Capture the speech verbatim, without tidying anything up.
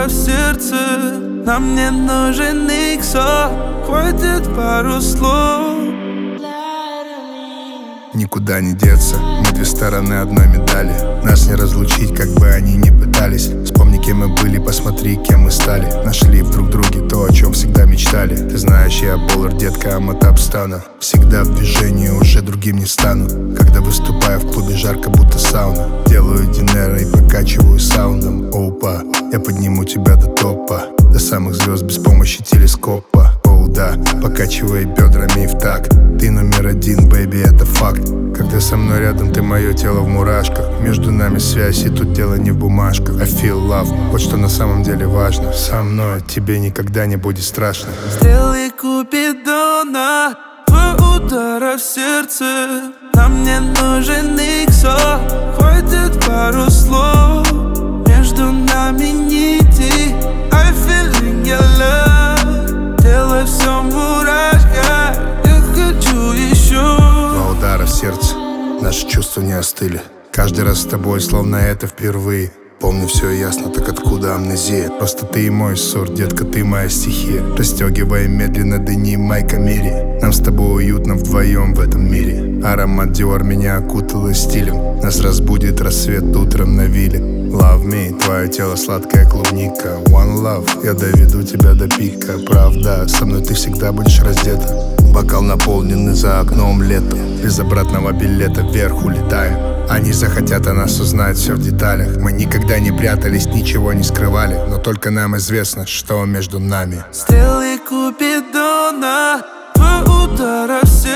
удара в сердце. Нам не нужен иксо, хватит пару слов. Никуда не деться, мы две стороны одной медали. Нас не разлучить, как бы они ни пытались. Вспомни, кем мы были, посмотри, кем мы стали. Нашли в друг друге то, о чем всегда мечтали. Ты знаешь, я боллер, детка, аматап стану. Всегда в движении, уже другим не стану. Когда выступаю в клубе, жарко, будто сауна. Делаю динера и прокачиваю саундом. Опа, я подниму тебя до топа, до самых звезд без помощи телескопа. Оу да, покачивай бедрами в такт. Ты номер один, бэйби, это факт. Когда со мной рядом, ты мое тело в мурашках. Между нами связь, и тут дело не в бумажках. I feel love, вот что на самом деле важно. Со мной тебе никогда не будет страшно. Стрелы Купидона, два удара в сердце. Нам не нужен иксо, хватит пару слов. Между нами нити, I feeling your love. Тело все в мурашках, я хочу еще. Два удара в сердце, наши чувства не остыли. Каждый раз с тобой, словно это впервые. Помню все ясно, так откуда амнезия? Просто ты и мой ссор, детка, ты моя стихия. Расстегивай медленно дыни Майка Мири. Нам с тобой уютно вдвоем в этом мире. Аромат Диор меня окутало стилем. Нас разбудит рассвет утром на вилле. Love me, твое тело сладкая клубника. One love, я доведу тебя до пика. Правда, со мной ты всегда будешь раздета. Бокал наполненный, за окном лето. Без обратного билета вверх улетаем. Они захотят о нас узнать все в деталях. Мы никогда не прятались, ничего не скрывали. Но только нам известно, что между нами. Стрелы Купидона, два удара в сердце.